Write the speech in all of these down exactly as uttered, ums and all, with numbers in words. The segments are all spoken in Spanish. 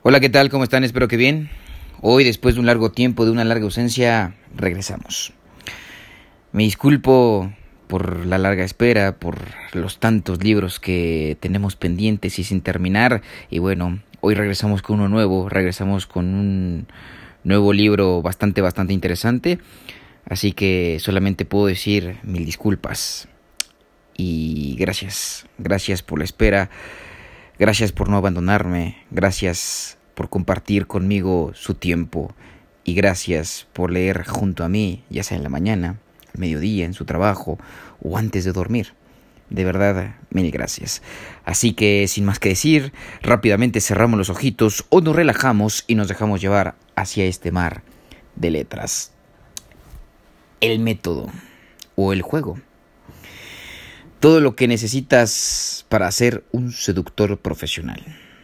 Hola, ¿qué tal? ¿Cómo están? Espero que bien. Hoy, después de un largo tiempo, de una larga ausencia, regresamos. Me disculpo por la larga espera, por los tantos libros que tenemos pendientes y sin terminar. Y bueno, hoy regresamos con uno nuevo, regresamos con un nuevo libro bastante, bastante interesante. Así que solamente puedo decir mil disculpas. Y gracias, gracias por la espera. Gracias por no abandonarme, gracias por compartir conmigo su tiempo y gracias por leer junto a mí, ya sea en la mañana, al mediodía, en su trabajo o antes de dormir. De verdad, mil gracias. Así que, sin más que decir, rápidamente cerramos los ojitos o nos relajamos y nos dejamos llevar hacia este mar de letras. El método o el juego. Todo lo que necesitas para ser un seductor profesional.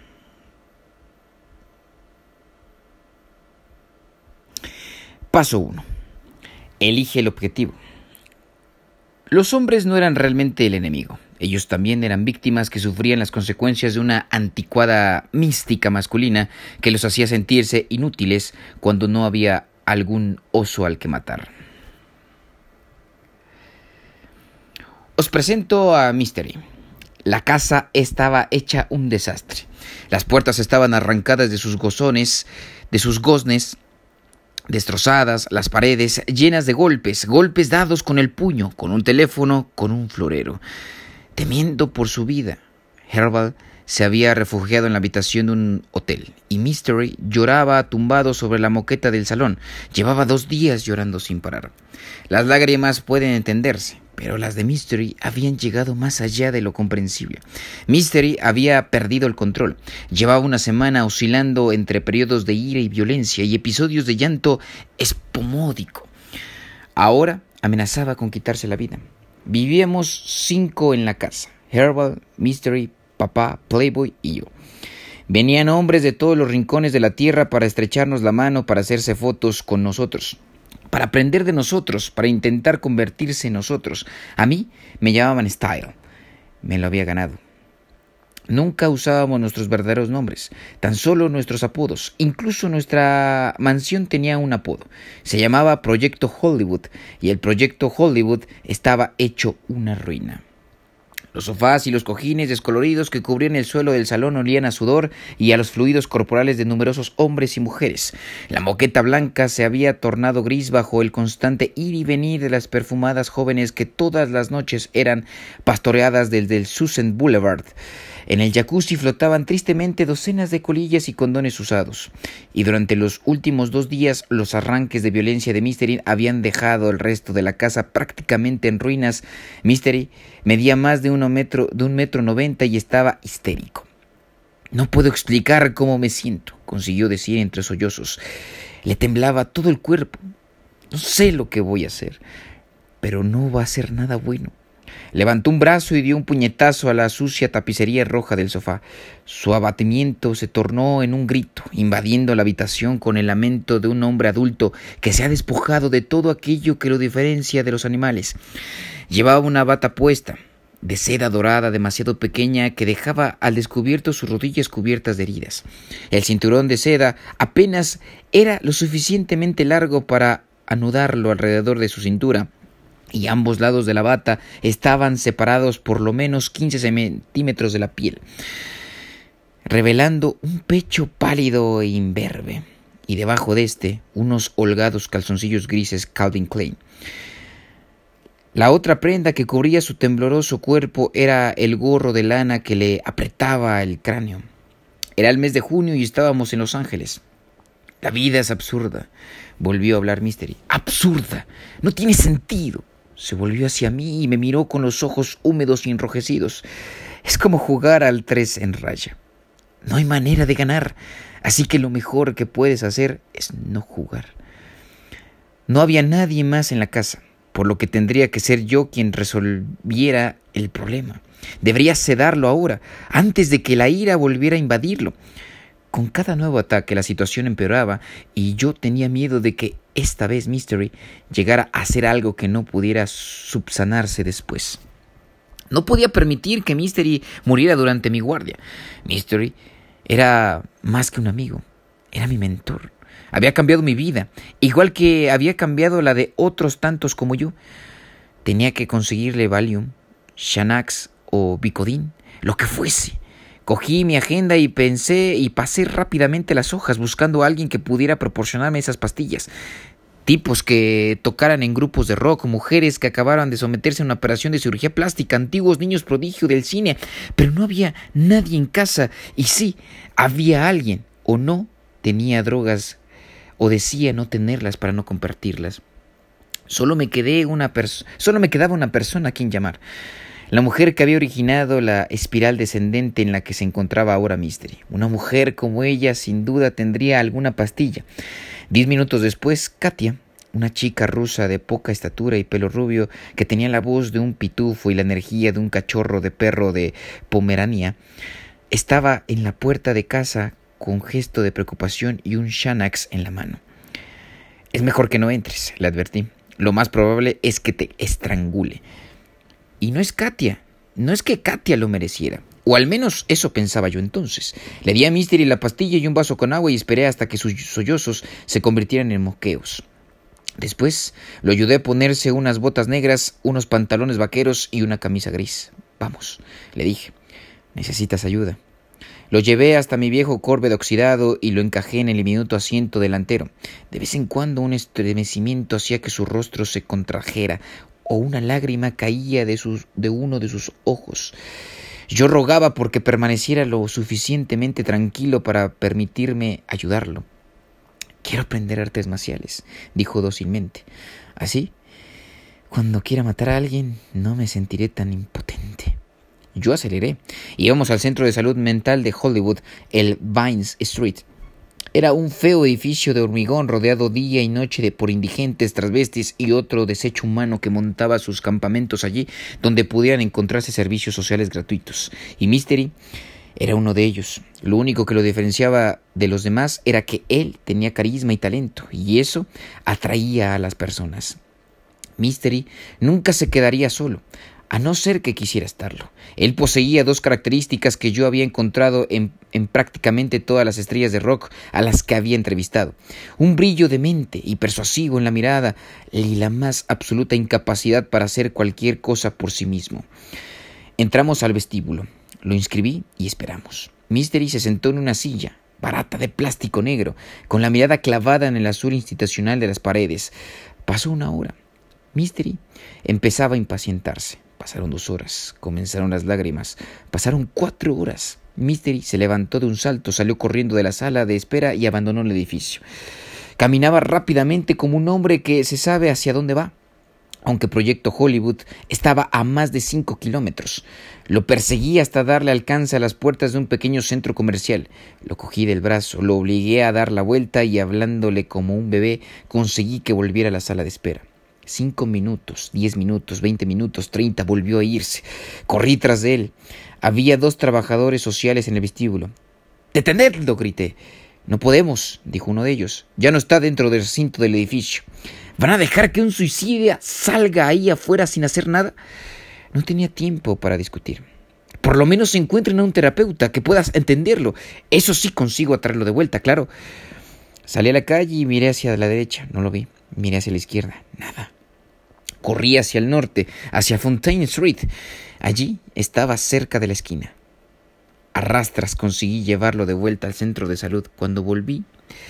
Paso uno. Elige el objetivo. Los hombres no eran realmente el enemigo. Ellos también eran víctimas que sufrían las consecuencias de una anticuada mística masculina que los hacía sentirse inútiles cuando no había algún oso al que matar. Os presento a Mystery. La casa estaba hecha un desastre. Las puertas estaban arrancadas de sus gozones, de sus goznes, destrozadas, las paredes llenas de golpes, golpes dados con el puño, con un teléfono, con un florero. Temiendo por su vida, Herbal se había refugiado en la habitación de un hotel y Mystery lloraba tumbado sobre la moqueta del salón. Llevaba dos días llorando sin parar. Las lágrimas pueden entenderse, pero las de Mystery habían llegado más allá de lo comprensible. Mystery había perdido el control. Llevaba una semana oscilando entre periodos de ira y violencia y episodios de llanto espumódico. Ahora amenazaba con quitarse la vida. Vivíamos cinco en la casa: Herbal, Mystery, papá, Playboy y yo. Venían hombres de todos los rincones de la tierra para estrecharnos la mano, para hacerse fotos con nosotros, para aprender de nosotros, para intentar convertirse en nosotros. A mí me llamaban Style. Me lo había ganado. Nunca usábamos nuestros verdaderos nombres, tan solo nuestros apodos. Incluso nuestra mansión tenía un apodo. Se llamaba Proyecto Hollywood y el Proyecto Hollywood estaba hecho una ruina. Los sofás y los cojines descoloridos que cubrían el suelo del salón olían a sudor y a los fluidos corporales de numerosos hombres y mujeres. La moqueta blanca se había tornado gris bajo el constante ir y venir de las perfumadas jóvenes que todas las noches eran pastoreadas desde el Sunset Boulevard. En el jacuzzi flotaban tristemente docenas de colillas y condones usados. Y durante los últimos dos días, los arranques de violencia de Mystery habían dejado el resto de la casa prácticamente en ruinas. Mystery medía más de, uno metro, de un metro noventa y estaba histérico. «No puedo explicar cómo me siento», consiguió decir entre sollozos. Le temblaba todo el cuerpo. «No sé lo que voy a hacer, pero no va a ser nada bueno». Levantó un brazo y dio un puñetazo a la sucia tapicería roja del sofá. Su abatimiento se tornó en un grito, invadiendo la habitación con el lamento de un hombre adulto que se ha despojado de todo aquello que lo diferencia de los animales. Llevaba una bata puesta, de seda dorada demasiado pequeña que dejaba al descubierto sus rodillas cubiertas de heridas. El cinturón de seda apenas era lo suficientemente largo para anudarlo alrededor de su cintura, y ambos lados de la bata estaban separados por lo menos quince centímetros de la piel, revelando un pecho pálido e imberbe, y debajo de este unos holgados calzoncillos grises Calvin Klein. La otra prenda que cubría su tembloroso cuerpo era el gorro de lana que le apretaba el cráneo. Era el mes de junio y estábamos en Los Ángeles. «La vida es absurda», volvió a hablar Mystery. «Absurda, no tiene sentido». Se volvió hacia mí y me miró con los ojos húmedos y enrojecidos. «Es como jugar al tres en raya. No hay manera de ganar, así que lo mejor que puedes hacer es no jugar». No había nadie más en la casa, por lo que tendría que ser yo quien resolviera el problema. Debería sedarlo ahora, antes de que la ira volviera a invadirlo. Con cada nuevo ataque la situación empeoraba y yo tenía miedo de que esta vez Mystery llegara a hacer algo que no pudiera subsanarse después. No podía permitir que Mystery muriera durante mi guardia. Mystery Era más que un amigo, era mi mentor. Había cambiado mi vida, igual que había cambiado la de otros tantos como yo. Tenía que conseguirle Valium, Xanax o Vicodin, lo que fuese. Cogí mi agenda y pensé y pasé rápidamente las hojas buscando a alguien que pudiera proporcionarme esas pastillas. Tipos que tocaran en grupos de rock, mujeres que acabaran de someterse a una operación de cirugía plástica, antiguos niños prodigio del cine. Pero no había nadie en casa. Y sí, había alguien. O no tenía drogas o decía no tenerlas para no compartirlas. Solo me, quedé una pers- solo me quedaba una persona a quien llamar. La mujer que había originado la espiral descendente en la que se encontraba ahora Mystery. Una mujer como ella sin duda tendría alguna pastilla. Diez minutos después, Katia, una chica rusa de poca estatura y pelo rubio, que tenía la voz de un pitufo y la energía de un cachorro de perro de Pomerania, estaba en la puerta de casa con gesto de preocupación y un Xanax en la mano. Es mejor que no entres, le advertí. Lo más probable es que te estrangule. Y no es Katia, no es que Katia lo mereciera. O al menos eso pensaba yo entonces. Le di a Mystery la pastilla y un vaso con agua y esperé hasta que sus sollozos se convirtieran en moqueos. Después lo ayudé a ponerse unas botas negras, unos pantalones vaqueros y una camisa gris. Vamos, le dije, necesitas ayuda. Lo llevé hasta mi viejo Corvette oxidado y lo encajé en el diminuto asiento delantero. De vez en cuando un estremecimiento hacía que su rostro se contrajera o una lágrima caía de, sus, de uno de sus ojos. Yo rogaba porque permaneciera lo suficientemente tranquilo para permitirme ayudarlo. Quiero aprender artes marciales, dijo dócilmente. Así, cuando quiera matar a alguien, no me sentiré tan impotente. Yo aceleré. Íbamos al centro de salud mental de Hollywood, el Vines Street. Era un feo edificio de hormigón rodeado día y noche de por indigentes, transvestis y otro desecho humano que montaba sus campamentos allí donde pudieran encontrarse servicios sociales gratuitos. Y Mystery era uno de ellos. Lo único que lo diferenciaba de los demás era que él tenía carisma y talento, y eso atraía a las personas. Mystery nunca se quedaría solo, a no ser que quisiera estarlo. Él poseía dos características que yo había encontrado en, en prácticamente todas las estrellas de rock a las que había entrevistado. Un brillo de mente y persuasivo en la mirada y la más absoluta incapacidad para hacer cualquier cosa por sí mismo. Entramos al vestíbulo. Lo inscribí y esperamos. Mystery se sentó en una silla, barata de plástico negro, con la mirada clavada en el azul institucional de las paredes. Pasó una hora. Mystery empezaba a impacientarse. Pasaron dos horas, comenzaron las lágrimas. Pasaron cuatro horas. Mystery se levantó de un salto, salió corriendo de la sala de espera y abandonó el edificio. Caminaba rápidamente como un hombre que se sabe hacia dónde va. Aunque Proyecto Hollywood estaba a más de cinco kilómetros. Lo perseguí hasta darle alcance a las puertas de un pequeño centro comercial. Lo cogí del brazo, lo obligué a dar la vuelta y hablándole como un bebé, conseguí que volviera a la sala de espera. Cinco minutos, diez minutos, veinte minutos, treinta, volvió a irse. Corrí tras de él. Había dos trabajadores sociales en el vestíbulo. ¡Detenedlo!, grité. No podemos, dijo uno de ellos. Ya no está dentro del recinto del edificio. ¿Van a dejar que un suicida salga ahí afuera sin hacer nada? No tenía tiempo para discutir. Por lo menos encuentren a un terapeuta que pueda entenderlo. Eso sí consigo atraerlo de vuelta, claro. Salí a la calle y miré hacia la derecha. No lo vi. Miré hacia la izquierda. Nada. Corrí hacia el norte, hacia Fontaine Street. Allí estaba cerca de la esquina. A rastras conseguí llevarlo de vuelta al centro de salud. Cuando volví...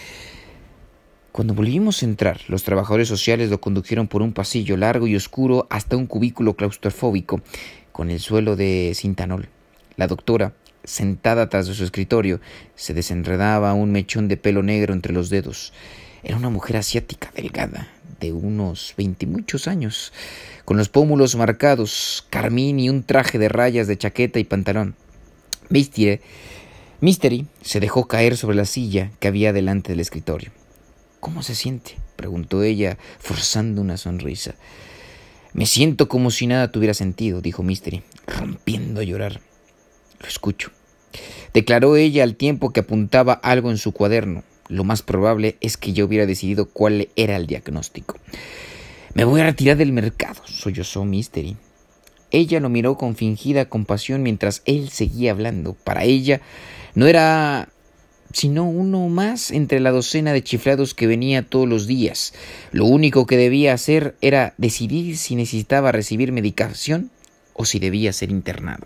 Cuando volvimos a entrar, los trabajadores sociales lo condujeron por un pasillo largo y oscuro hasta un cubículo claustrofóbico con el suelo de cintanol. La doctora, sentada tras de su escritorio, se desenredaba un mechón de pelo negro entre los dedos. Era una mujer asiática, delgada, de unos veinte muchos años, con los pómulos marcados, carmín y un traje de rayas de chaqueta y pantalón. Mystery, Mystery se dejó caer sobre la silla que había delante del escritorio. ¿Cómo se siente?, preguntó ella, forzando una sonrisa. Me siento como si nada tuviera sentido, dijo Mystery, rompiendo a llorar. Lo escucho, declaró ella al tiempo que apuntaba algo en su cuaderno. Lo más probable es que yo hubiera decidido cuál era el diagnóstico. Me voy a retirar del mercado, sollozó Mystery. Ella lo miró con fingida compasión mientras él seguía hablando. Para ella, No era sino uno más entre la docena de chiflados que venía todos los días. Lo único que debía hacer era decidir si necesitaba recibir medicación o si debía ser internado.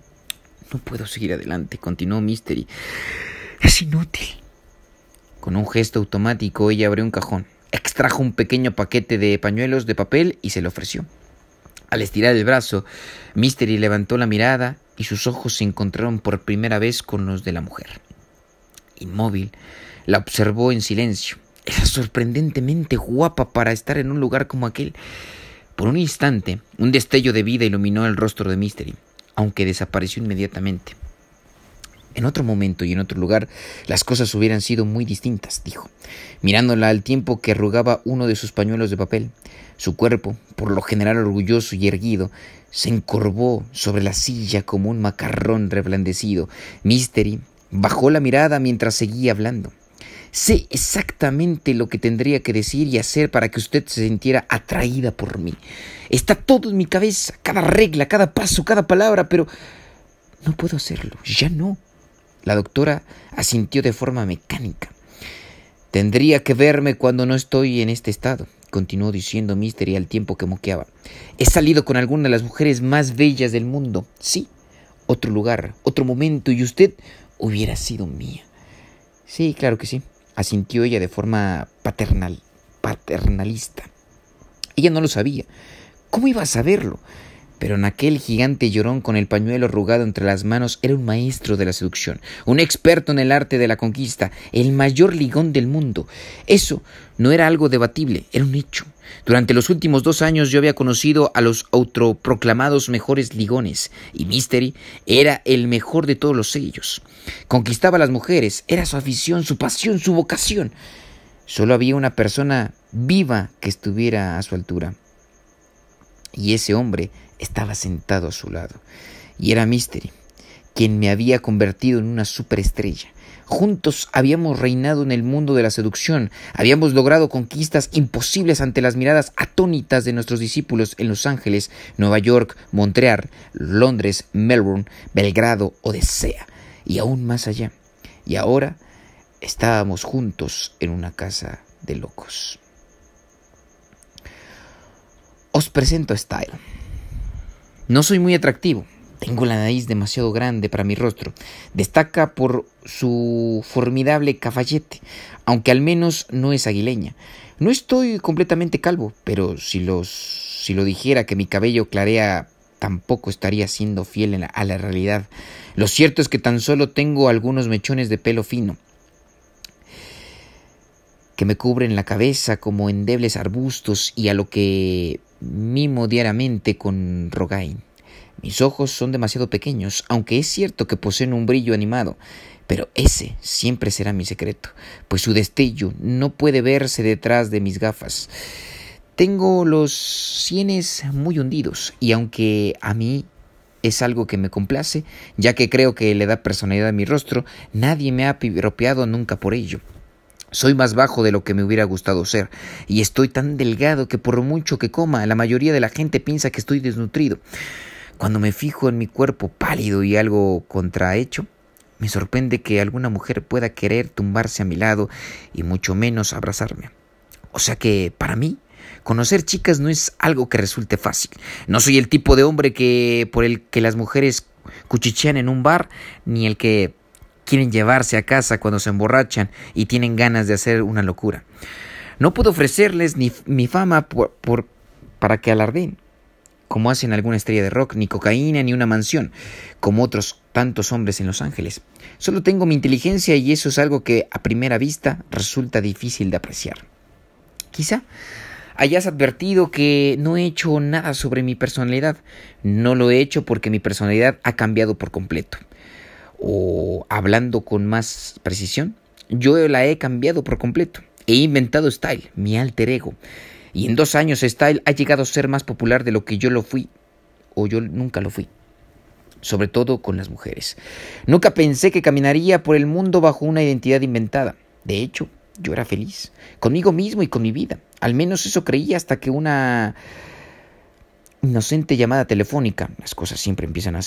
No puedo seguir adelante, continuó Mystery. Es inútil. Con un gesto automático ella abrió un cajón, extrajo un pequeño paquete de pañuelos de papel y se lo ofreció. Al estirar el brazo, Mystery levantó la mirada y sus ojos se encontraron por primera vez con los de la mujer. Inmóvil, la observó en silencio. Era sorprendentemente guapa para estar en un lugar como aquel. Por un instante, un destello de vida iluminó el rostro de Mystery, aunque desapareció inmediatamente. En otro momento y en otro lugar, las cosas hubieran sido muy distintas, dijo, mirándola al tiempo que arrugaba uno de sus pañuelos de papel. Su cuerpo, por lo general orgulloso y erguido, se encorvó sobre la silla como un macarrón reblandecido. Mystery bajó la mirada mientras seguía hablando. Sé exactamente lo que tendría que decir y hacer para que usted se sintiera atraída por mí. Está todo en mi cabeza, cada regla, cada paso, cada palabra, pero no puedo hacerlo, ya no. La doctora asintió de forma mecánica. Tendría que verme cuando no estoy en este estado, continuó diciendo Mystery al tiempo que moqueaba. He salido con alguna de las mujeres más bellas del mundo. Sí, otro lugar, otro momento, y usted hubiera sido mía. Sí, claro que sí, asintió ella de forma paternal, paternalista. Ella no lo sabía. ¿Cómo iba a saberlo? Pero en aquel gigante llorón con el pañuelo arrugado entre las manos era un maestro de la seducción, un experto en el arte de la conquista, el mayor ligón del mundo. Eso no era algo debatible, era un hecho. Durante los últimos dos años yo había conocido a los autoproclamados mejores ligones, y Mystery era el mejor de todos los ellos. Conquistaba a las mujeres, era su afición, su pasión, su vocación. Solo había una persona viva que estuviera a su altura. Y ese hombre estaba sentado a su lado. Y era Mystery, quien me había convertido en una superestrella. Juntos habíamos reinado en el mundo de la seducción. Habíamos logrado conquistas imposibles ante las miradas atónitas de nuestros discípulos en Los Ángeles, Nueva York, Montreal, Londres, Melbourne, Belgrado, Odisea y aún más allá. Y ahora estábamos juntos en una casa de locos. Os presento a Style. No soy muy atractivo. Tengo la nariz demasiado grande para mi rostro. Destaca por su formidable cafayete, aunque al menos no es aguileña. No estoy completamente calvo, pero si, los, si lo dijera que mi cabello clarea, tampoco estaría siendo fiel en la, a la realidad. Lo cierto es que tan solo tengo algunos mechones de pelo fino que me cubren la cabeza como endebles arbustos y a lo que mimo diariamente con Rogaine. Mis ojos son demasiado pequeños, aunque es cierto que poseen un brillo animado, pero ese siempre será mi secreto, pues su destello no puede verse detrás de mis gafas. Tengo los sienes muy hundidos, y aunque a mí es algo que me complace, ya que creo que le da personalidad a mi rostro, nadie me ha piropeado nunca por ello. Soy más bajo de lo que me hubiera gustado ser, y estoy tan delgado que por mucho que coma, la mayoría de la gente piensa que estoy desnutrido. Cuando me fijo en mi cuerpo pálido y algo contrahecho, me sorprende que alguna mujer pueda querer tumbarse a mi lado y mucho menos abrazarme. O sea que, para mí, conocer chicas no es algo que resulte fácil. No soy el tipo de hombre que por el que las mujeres cuchichean en un bar, ni el que quieren llevarse a casa cuando se emborrachan y tienen ganas de hacer una locura. No puedo ofrecerles ni mi fama por, por, para que alardeen, como hacen alguna estrella de rock, ni cocaína, ni una mansión, como otros tantos hombres en Los Ángeles. Solo tengo mi inteligencia y eso es algo que a primera vista resulta difícil de apreciar. Quizá hayas advertido que no he hecho nada sobre mi personalidad. No lo he hecho porque mi personalidad ha cambiado por completo. O, hablando con más precisión, yo la he cambiado por completo. He inventado Style, mi alter ego. Y en dos años Style ha llegado a ser más popular de lo que yo lo fui, o yo nunca lo fui. Sobre todo con las mujeres. Nunca pensé que caminaría por el mundo bajo una identidad inventada. De hecho, yo era feliz, conmigo mismo y con mi vida. Al menos eso creía hasta que una inocente llamada telefónica, las cosas siempre empiezan así,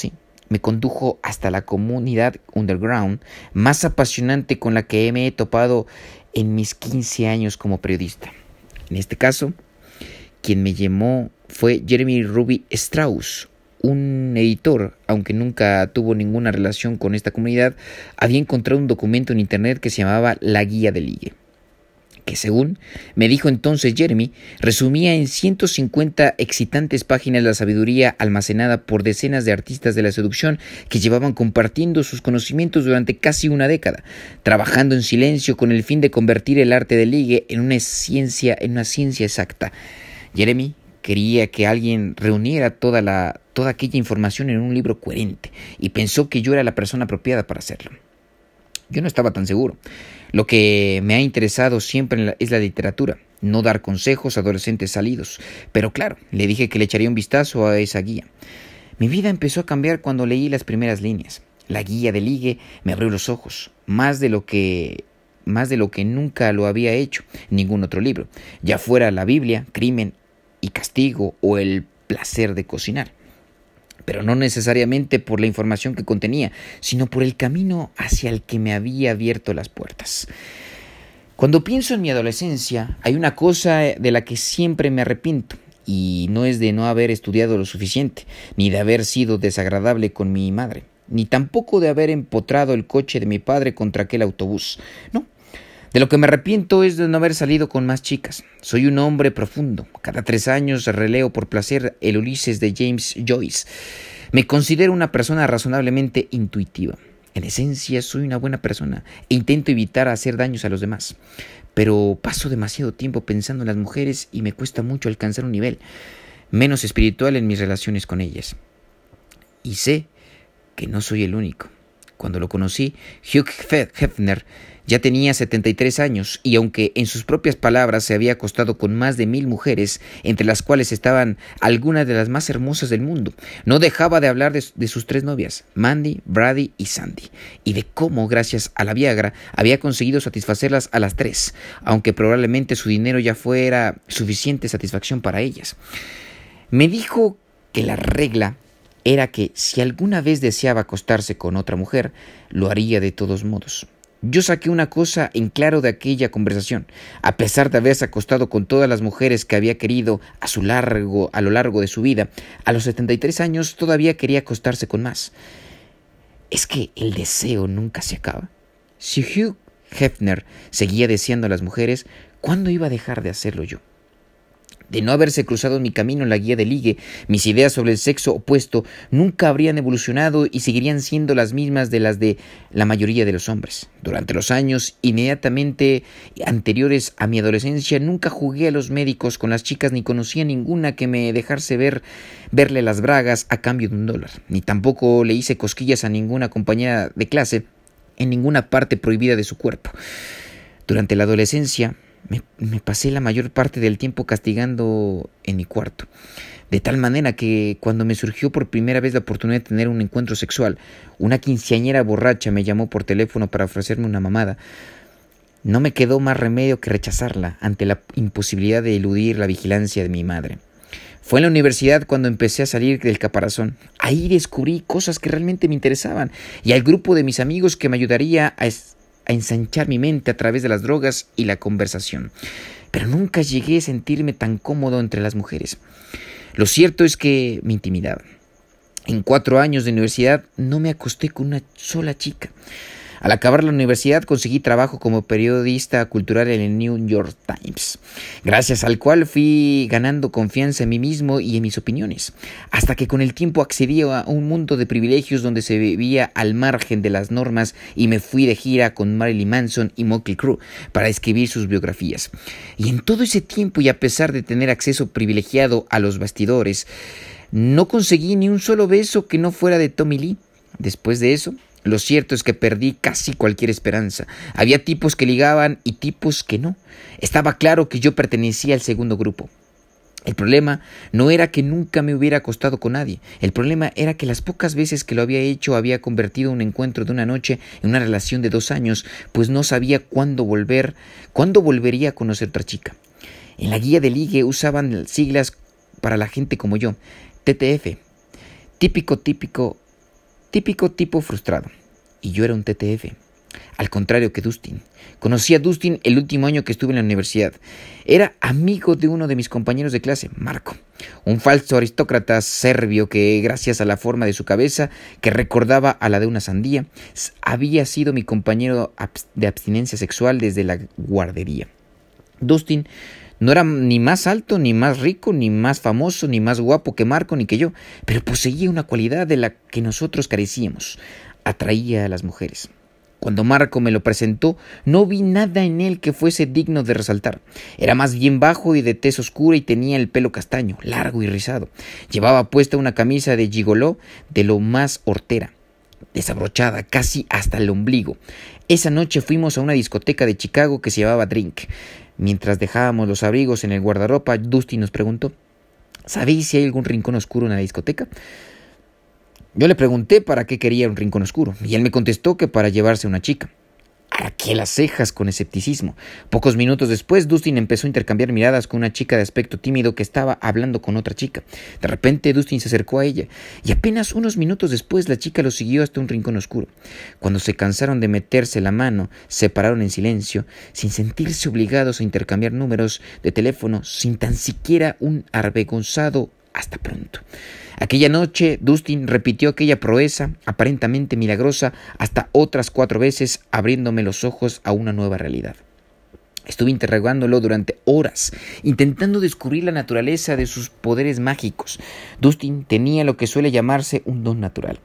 me condujo hasta la comunidad underground más apasionante con la que me he topado en mis quince años como periodista. En este caso, quien me llamó fue Jeremy Ruby Strauss, un editor, aunque nunca tuvo ninguna relación con esta comunidad. Había encontrado un documento en internet que se llamaba La Guía de Ligue, que según me dijo entonces Jeremy, resumía en ciento cincuenta excitantes páginas la sabiduría almacenada por decenas de artistas de la seducción que llevaban compartiendo sus conocimientos durante casi una década, trabajando en silencio con el fin de convertir el arte del ligue en una ciencia, en una ciencia exacta. Jeremy quería que alguien reuniera toda, la, toda aquella información en un libro coherente y pensó que yo era la persona apropiada para hacerlo. Yo no estaba tan seguro. Lo que me ha interesado siempre es la literatura, no dar consejos a adolescentes salidos. Pero claro, le dije que le echaría un vistazo a esa guía. Mi vida empezó a cambiar cuando leí las primeras líneas. La guía de ligue me abrió los ojos, más de lo que, más de lo que nunca lo había hecho en ningún otro libro, ya fuera la Biblia, Crimen y Castigo o El placer de cocinar. Pero no necesariamente por la información que contenía, sino por el camino hacia el que me había abierto las puertas. Cuando pienso en mi adolescencia, hay una cosa de la que siempre me arrepiento, y no es de no haber estudiado lo suficiente, ni de haber sido desagradable con mi madre, ni tampoco de haber empotrado el coche de mi padre contra aquel autobús. No. De lo que me arrepiento es de no haber salido con más chicas. Soy un hombre profundo. Cada tres años releo por placer el Ulises de James Joyce. Me considero una persona razonablemente intuitiva. En esencia, soy una buena persona e intento evitar hacer daños a los demás. Pero paso demasiado tiempo pensando en las mujeres y me cuesta mucho alcanzar un nivel menos espiritual en mis relaciones con ellas. Y sé que no soy el único. Cuando lo conocí, Hugh Hefner ya tenía setenta y tres años y aunque en sus propias palabras se había acostado con más de mil mujeres, entre las cuales estaban algunas de las más hermosas del mundo, no dejaba de hablar de, de sus tres novias, Mandy, Brady y Sandy, y de cómo, gracias a la Viagra, había conseguido satisfacerlas a las tres, aunque probablemente su dinero ya fuera suficiente satisfacción para ellas. Me dijo que la regla era que si alguna vez deseaba acostarse con otra mujer, lo haría de todos modos. Yo saqué una cosa en claro de aquella conversación. A pesar de haberse acostado con todas las mujeres que había querido a, su largo, a lo largo de su vida, a los setenta y tres años todavía quería acostarse con más. ¿Es que el deseo nunca se acaba? Si Hugh Hefner seguía deseando a las mujeres, ¿cuándo iba a dejar de hacerlo yo? De no haberse cruzado en mi camino en la guía de ligue, mis ideas sobre el sexo opuesto nunca habrían evolucionado y seguirían siendo las mismas de las de la mayoría de los hombres. Durante los años inmediatamente anteriores a mi adolescencia nunca jugué a los médicos con las chicas ni conocía ninguna que me dejase ver, verle las bragas a cambio de un dólar. Ni tampoco le hice cosquillas a ninguna compañera de clase en ninguna parte prohibida de su cuerpo. Durante la adolescencia Me, me pasé la mayor parte del tiempo castigando en mi cuarto, de tal manera que cuando me surgió por primera vez la oportunidad de tener un encuentro sexual, una quinceañera borracha me llamó por teléfono para ofrecerme una mamada. No me quedó más remedio que rechazarla ante la imposibilidad de eludir la vigilancia de mi madre. Fue en la universidad cuando empecé a salir del caparazón. Ahí descubrí cosas que realmente me interesaban y al grupo de mis amigos que me ayudaría a a ensanchar mi mente a través de las drogas y la conversación. Pero nunca llegué a sentirme tan cómodo entre las mujeres. Lo cierto es que me intimidaban. En cuatro años de universidad no me acosté con una sola chica. Al acabar la universidad conseguí trabajo como periodista cultural en el New York Times, gracias al cual fui ganando confianza en mí mismo y en mis opiniones, hasta que con el tiempo accedí a un mundo de privilegios donde se vivía al margen de las normas y me fui de gira con Marilyn Manson y Mötley Crüe para escribir sus biografías. Y en todo ese tiempo y a pesar de tener acceso privilegiado a los bastidores, no conseguí ni un solo beso que no fuera de Tommy Lee. Después de eso, lo cierto es que perdí casi cualquier esperanza. Había tipos que ligaban y tipos que no. Estaba claro que yo pertenecía al segundo grupo. El problema no era que nunca me hubiera acostado con nadie. El problema era que las pocas veces que lo había hecho había convertido un encuentro de una noche en una relación de dos años, pues no sabía cuándo volver, cuándo volvería a conocer otra chica. En la guía de ligue usaban siglas para la gente como yo. T T F. Típico, típico típico tipo frustrado. Y yo era un T T F. Al contrario que Dustin. Conocí a Dustin el último año que estuve en la universidad. Era amigo de uno de mis compañeros de clase, Marco, un falso aristócrata serbio que, gracias a la forma de su cabeza, que recordaba a la de una sandía, había sido mi compañero de abstinencia sexual desde la guardería. Dustin no era ni más alto, ni más rico, ni más famoso, ni más guapo que Marco, ni que yo, pero poseía una cualidad de la que nosotros carecíamos: atraía a las mujeres. Cuando Marco me lo presentó, no vi nada en él que fuese digno de resaltar. Era más bien bajo y de tez oscura y tenía el pelo castaño, largo y rizado. Llevaba puesta una camisa de gigoló de lo más hortera, desabrochada casi hasta el ombligo. Esa noche fuimos a una discoteca de Chicago que se llamaba Drink. Mientras dejábamos los abrigos en el guardarropa, Dustin nos preguntó: ¿sabéis si hay algún rincón oscuro en la discoteca? Yo le pregunté para qué quería un rincón oscuro, y él me contestó que para llevarse a una chica. Arqué las cejas con escepticismo. Pocos minutos después, Dustin empezó a intercambiar miradas con una chica de aspecto tímido que estaba hablando con otra chica. De repente, Dustin se acercó a ella, y apenas unos minutos después la chica lo siguió hasta un rincón oscuro. Cuando se cansaron de meterse la mano, se pararon en silencio, sin sentirse obligados a intercambiar números de teléfono, sin tan siquiera un avergonzado hasta pronto. Aquella noche, Dustin repitió aquella proeza aparentemente milagrosa hasta otras cuatro veces, abriéndome los ojos a una nueva realidad. Estuve interrogándolo durante horas, intentando descubrir la naturaleza de sus poderes mágicos. Dustin tenía lo que suele llamarse un don natural.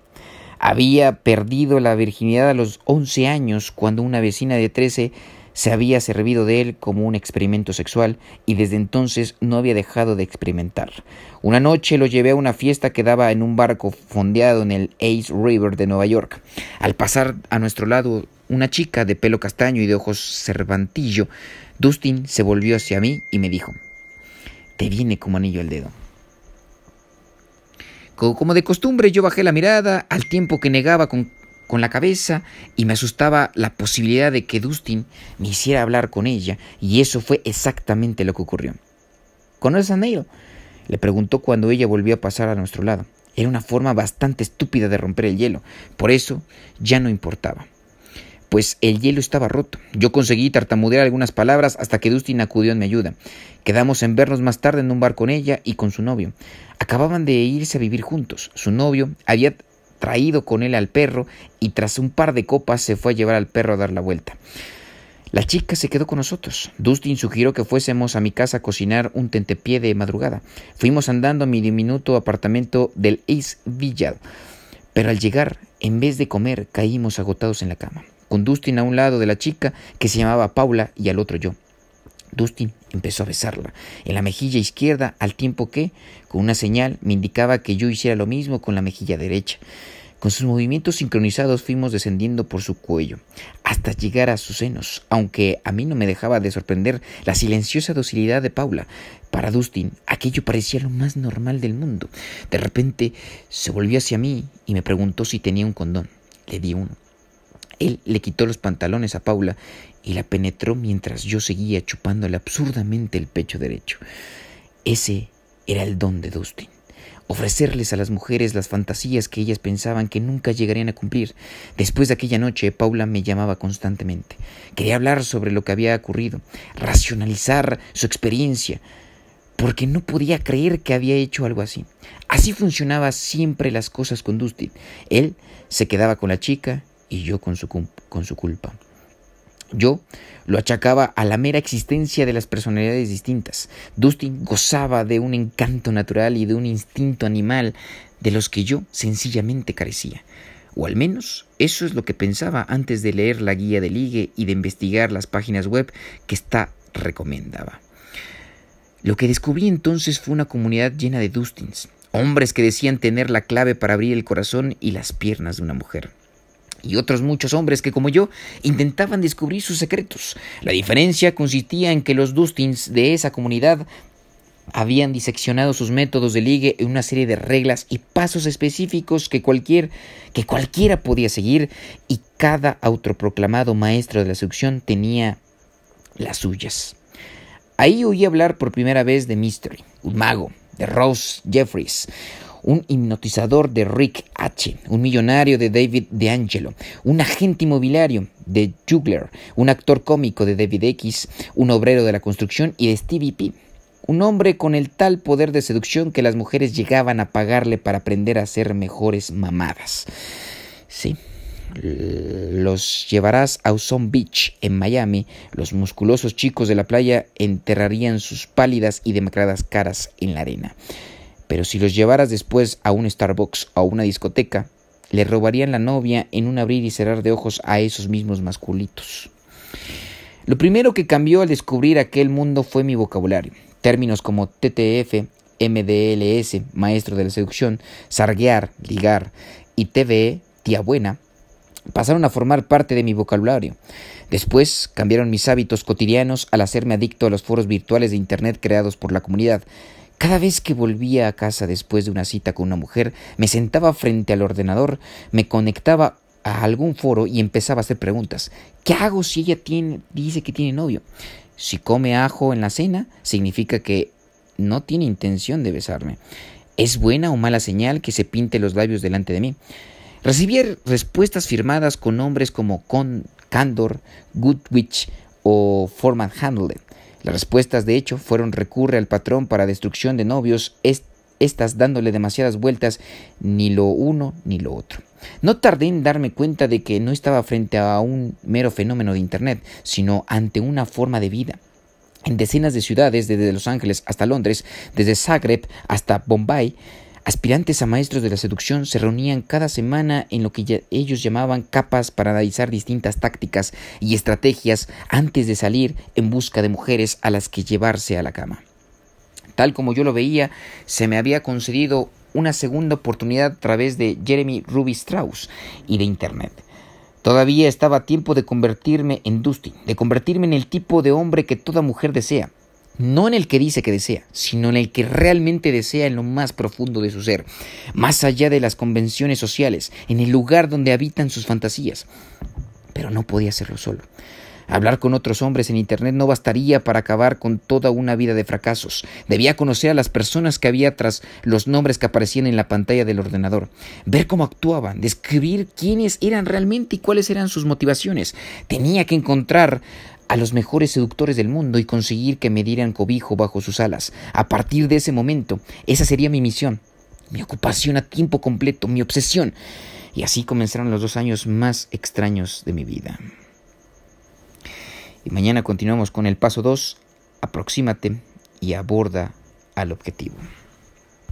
Había perdido la virginidad a los once años, cuando una vecina de trece se había servido de él como un experimento sexual, y desde entonces no había dejado de experimentar. Una noche lo llevé a una fiesta que daba en un barco fondeado en el East River de Nueva York. Al pasar a nuestro lado una chica de pelo castaño y de ojos cervantillo, Dustin se volvió hacia mí y me dijo: «Te viene como anillo al dedo». Como de costumbre, yo bajé la mirada al tiempo que negaba con con la cabeza, y me asustaba la posibilidad de que Dustin me hiciera hablar con ella, y eso fue exactamente lo que ocurrió. ¿Conoces a Neil?, le preguntó cuando ella volvió a pasar a nuestro lado. Era una forma bastante estúpida de romper el hielo, por eso ya no importaba, pues el hielo estaba roto. Yo conseguí tartamudear algunas palabras hasta que Dustin acudió en mi ayuda. Quedamos en vernos más tarde en un bar con ella y con su novio. Acababan de irse a vivir juntos. Su novio había traído con él al perro, y tras un par de copas se fue a llevar al perro a dar la vuelta. La chica se quedó con nosotros. Dustin sugirió que fuésemos a mi casa a cocinar un tentepié de madrugada. Fuimos andando a mi diminuto apartamento del East Village, pero al llegar, en vez de comer, caímos agotados en la cama, con Dustin a un lado de la chica, que se llamaba Paula, y al otro yo. Dustin empezó a besarla en la mejilla izquierda, al tiempo que, con una señal, me indicaba que yo hiciera lo mismo con la mejilla derecha. Con sus movimientos sincronizados fuimos descendiendo por su cuello, hasta llegar a sus senos, aunque a mí no me dejaba de sorprender la silenciosa docilidad de Paula. Para Dustin, aquello parecía lo más normal del mundo. De repente, se volvió hacia mí y me preguntó si tenía un condón. Le di uno. Él le quitó los pantalones a Paula y la penetró mientras yo seguía chupándole absurdamente el pecho derecho. Ese era el don de Dustin: ofrecerles a las mujeres las fantasías que ellas pensaban que nunca llegarían a cumplir. Después de aquella noche, Paula me llamaba constantemente. Quería hablar sobre lo que había ocurrido, racionalizar su experiencia, porque no podía creer que había hecho algo así. Así funcionaba siempre las cosas con Dustin. Él se quedaba con la chica y yo con su, con su culpa. Yo lo achacaba a la mera existencia de las personalidades distintas. Dustin gozaba de un encanto natural y de un instinto animal de los que yo sencillamente carecía. O al menos eso es lo que pensaba antes de leer la guía de ligue y de investigar las páginas web que ésta recomendaba. Lo que descubrí entonces fue una comunidad llena de Dustins, hombres que decían tener la clave para abrir el corazón y las piernas de una mujer. Y otros muchos hombres que, como yo, intentaban descubrir sus secretos. La diferencia consistía en que los Dustins de esa comunidad habían diseccionado sus métodos de ligue en una serie de reglas y pasos específicos que, cualquier, que cualquiera podía seguir, y cada autoproclamado maestro de la seducción tenía las suyas. Ahí oí hablar por primera vez de Mystery, un mago, de Rose Jeffries, un hipnotizador de Rick H., un millonario de David DeAngelo, un agente inmobiliario de Jugler, un actor cómico de David X., un obrero de la construcción y de Stevie P., un hombre con el tal poder de seducción que las mujeres llegaban a pagarle para aprender a hacer mejores mamadas. Sí. Los llevarás a Uzon Beach, en Miami. Los musculosos chicos de la playa enterrarían sus pálidas y demacradas caras en la arena. Pero si los llevaras después a un Starbucks o a una discoteca, le robarían la novia en un abrir y cerrar de ojos a esos mismos masculitos. Lo primero que cambió al descubrir aquel mundo fue mi vocabulario. Términos como T T F, M D L S, maestro de la seducción, sarguear, ligar, y T V E, tía buena, pasaron a formar parte de mi vocabulario. Después cambiaron mis hábitos cotidianos al hacerme adicto a los foros virtuales de internet creados por la comunidad. Cada vez que volvía a casa después de una cita con una mujer, me sentaba frente al ordenador, me conectaba a algún foro y empezaba a hacer preguntas. ¿Qué hago si ella tiene, dice que tiene novio? Si come ajo en la cena, significa que no tiene intención de besarme. ¿Es buena o mala señal que se pinte los labios delante de mí? Recibía respuestas firmadas con nombres como Con, Candor, Goodwitch o Format Handle. Las respuestas, de hecho, fueron recurre al patrón para destrucción de novios, est- estas dándole demasiadas vueltas, ni lo uno ni lo otro. No tardé en darme cuenta de que no estaba frente a un mero fenómeno de Internet, sino ante una forma de vida. En decenas de ciudades, desde Los Ángeles hasta Londres, desde Zagreb hasta Bombay, aspirantes a maestros de la seducción se reunían cada semana en lo que ya ellos llamaban capas para analizar distintas tácticas y estrategias antes de salir en busca de mujeres a las que llevarse a la cama. Tal como yo lo veía, se me había concedido una segunda oportunidad a través de Jeremy Ruby Strauss y de Internet. Todavía estaba a tiempo de convertirme en Dustin, de convertirme en el tipo de hombre que toda mujer desea. No en el que dice que desea, sino en el que realmente desea en lo más profundo de su ser, más allá de las convenciones sociales, en el lugar donde habitan sus fantasías. Pero no podía hacerlo solo. Hablar con otros hombres en Internet no bastaría para acabar con toda una vida de fracasos. Debía conocer a las personas que había tras los nombres que aparecían en la pantalla del ordenador, ver cómo actuaban, describir quiénes eran realmente y cuáles eran sus motivaciones. Tenía que encontrar a los mejores seductores del mundo y conseguir que me dieran cobijo bajo sus alas. A partir de ese momento, esa sería mi misión, mi ocupación a tiempo completo, mi obsesión. Y así comenzaron los dos años más extraños de mi vida. Y mañana continuamos con el paso dos, aproxímate y aborda al objetivo.